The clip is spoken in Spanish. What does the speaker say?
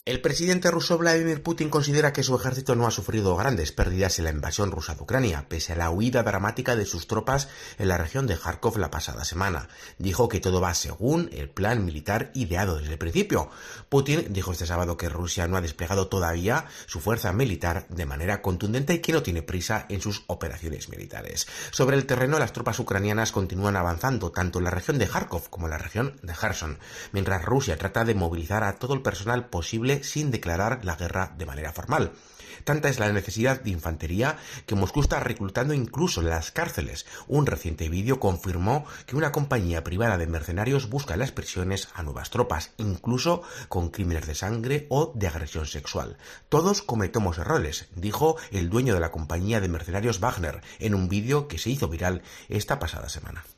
El presidente ruso Vladimir Putin considera que su ejército no ha sufrido grandes pérdidas en la invasión rusa de Ucrania, pese a la huida dramática de sus tropas en la región de Kharkov la pasada semana. Dijo que todo va según el plan militar ideado desde el principio. Putin dijo este sábado que Rusia no ha desplegado todavía su fuerza militar de manera contundente y que no tiene prisa en sus operaciones militares. Sobre el terreno, las tropas ucranianas continúan avanzando tanto en la región de Kharkov como en la región de Kherson, mientras Rusia trata de movilizar a todo el personal posible sin declarar la guerra de manera formal. Tanta es la necesidad de infantería que Moscú está reclutando incluso en las cárceles. Un reciente vídeo confirmó que una compañía privada de mercenarios busca en las prisiones a nuevas tropas, incluso con crímenes de sangre o de agresión sexual. Todos cometemos errores, dijo el dueño de la compañía de mercenarios Wagner en un vídeo que se hizo viral esta pasada semana.